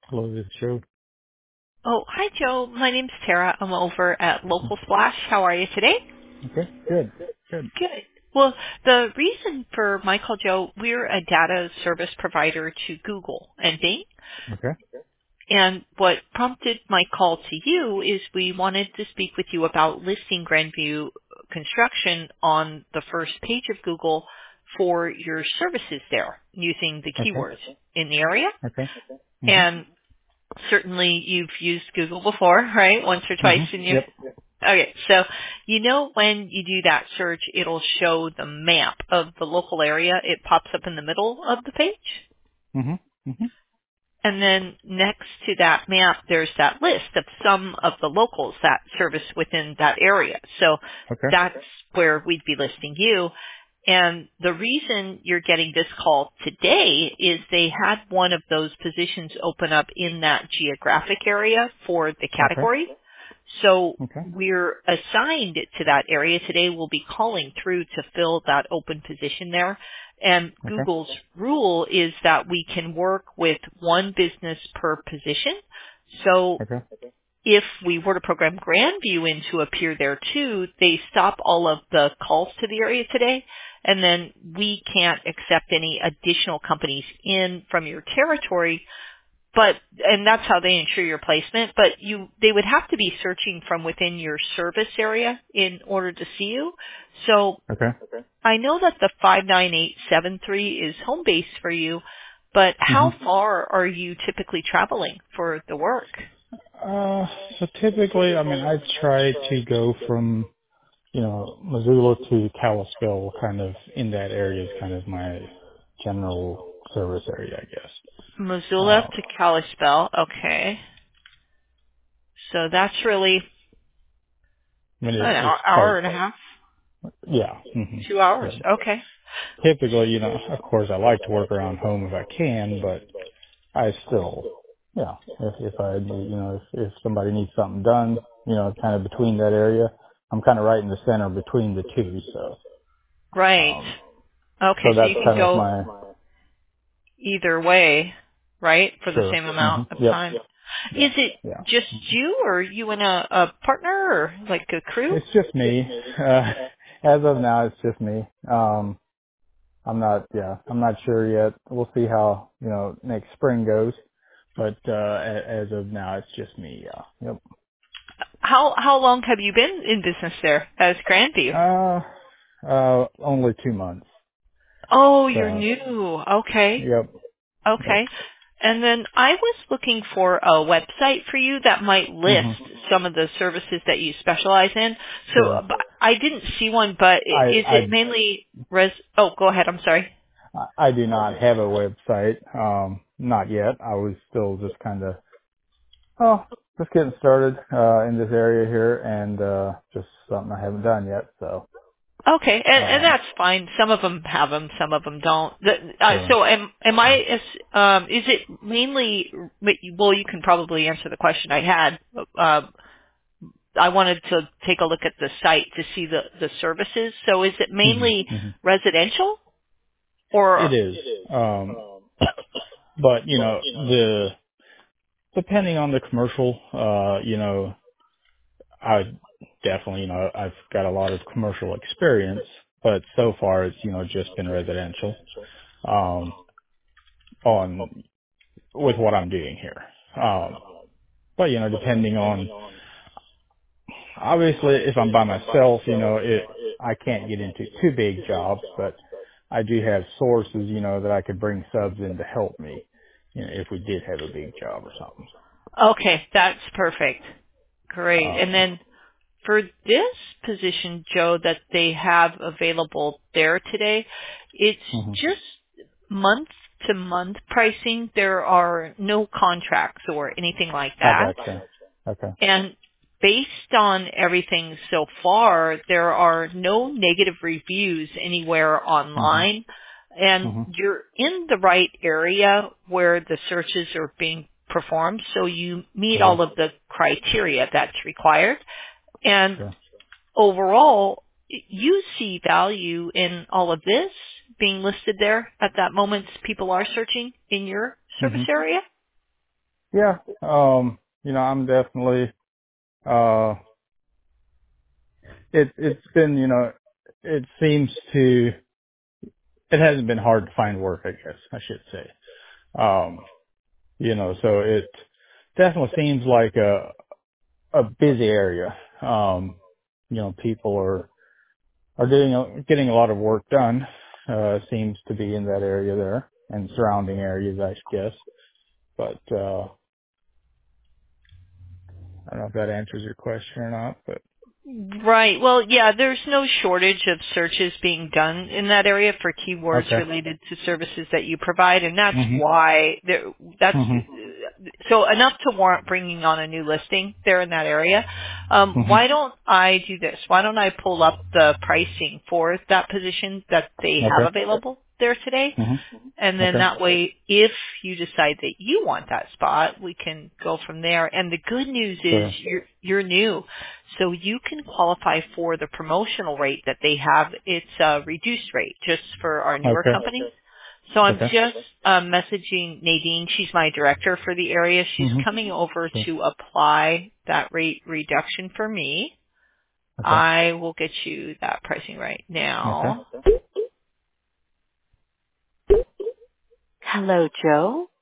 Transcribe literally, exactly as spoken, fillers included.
Hello, this is Joe. Oh, hi, Joe. My name's Tara. I'm over at Local Splash. How are you today? Okay, good, good. Good. Well, the reason for my call, Joe, we're a data service provider to Google and Bing. Okay, And what prompted my call to you is we wanted to speak with you about listing Grandview Construction on the first page of Google for your services there using the okay, keywords in the area. okay. Mhm, And certainly you've used Google before, right? Once or twice mhm. in your Yep. Okay, so you know when you do that search, it'll show the map of the local area. It pops up in the middle of the page. Mhm, mhm. And then next to that map, there's that list of some of the locals that service within that area. So Okay, that's where we'd be listing you. And the reason you're getting this call today is they had one of those positions open up in that geographic area for the okay, category. So okay, we're assigned to that area today. We'll be calling through to fill that open position there. And okay, Google's rule is that we can work with one business per position. So okay, if we were to program Grandview in to appear there too, they stop all of the calls to the area today, and then we can't accept any additional companies in from your territory. But and that's how they ensure your placement. But you, they would have to be searching from within your service area in order to see you. So okay. I know that the five nine eight seven three is home base for you, but how Mhm. far are you typically traveling for the work? Uh, so typically, I mean, I try to go from you know Missoula to Kalispell, kind of in that area is kind of my general service area, I guess. Missoula Um, to Kalispell. Okay. So that's really I mean, an it, it's hour quite, hour and a half, yeah. Mhm. two hours. Yeah. Okay. Typically, you know, of course, I like to work around home if I can, but I still, yeah, if, if I need, you know, if, if somebody needs something done, you know, kind of between that area, I'm kind of right in the center between the two. So, Right. um, so Okay, so that's you can kind of go my, either way, right, for the sure. same Hmm. amount of Yep. time. Yeah. Is it Yeah. just you or you and a, a partner or like a crew? It's just me. Uh, as of now, it's just me. Um, I'm not, yeah, I'm not sure yet. We'll see how, you know, next spring goes. But, uh, a- as of now, it's just me. Yeah. Yep. How how long have you been in business there as Grandview? Uh, uh, only two months. Oh, you're So, new. Okay. yep. Yep. Okay. And then I was looking for a website for you that might list Hmm. some of the services that you specialize in. So Sure. uh, b- I didn't see one, but I, i- is I, it mainly res? Oh, go ahead. I'm sorry. I do not have a website. Um, not yet. I was still just kind of, oh, just getting started, uh, in this area here and, uh, just something I haven't done yet. So, Okay, and, and um, that's fine. Some of them have them, some of them don't. The, uh, sure. so, am am I? Is, um, is it mainly? Well, you can probably answer the question I had. Uh, I wanted to take a look at the site to see the the services. So, is it Hmm. mainly Hmm. residential It or? is. Um, but you know, the, depending on the commercial, uh, you know, I definitely, you know, I've got a lot of commercial experience, but so far it's, you know, just been residential, um, on, with what I'm doing here. Um, but, you know, depending on, obviously if I'm by myself, you know, it, I can't get into two big jobs, but I do have sources, you know, that I could bring subs in to help me, you know, if we did have a big job or something. Okay, that's perfect. Great. And Um, then for this position, Joe, that they have available there today, it's hmm. just month to month pricing. There are no contracts or anything like I that. gotcha. Okay. And based on everything so far, there are no negative reviews anywhere Hmm. online. And Hmm. you're in the right area where the searches are being performed, so you meet Okay. all of the criteria that's required. And Sure. overall, you see value in all of this being listed there at that moment people are searching in your service Hmm. area? Yeah. Um, you know, I'm definitely, uh, it, it's been, you know, it seems to, it hasn't been hard to find work, I guess I should say. Um, you know, so it definitely seems like a, a busy area. Um, you know, people are, are doing, a- getting a lot of work done, uh, seems to be in that area there and surrounding areas, I guess. But, uh, I don't know if that answers your question or not, but Right. Well, yeah, there's no shortage of searches being done in that area for keywords okay. related to services that you provide, and that's Mhm. why there, that's Mhm. so enough to warrant bringing on a new listing there in that area. Um, Mhm. why don't I do this? Why don't I pull up the pricing for that position that they have Okay. available there today? Mhm. And then Okay. that way, if you decide that you want that spot, we can go from there. And the good news is Sure. you're, you're new. So you can qualify for the promotional rate that they have. It's a reduced rate just for our newer Okay. companies. So I'm Okay. just uh, messaging Nadine. She's my director for the area. She's Mhm. coming over Sure. to apply that rate reduction for me. Okay. I will get you that pricing right Okay. now. Hello, Joe.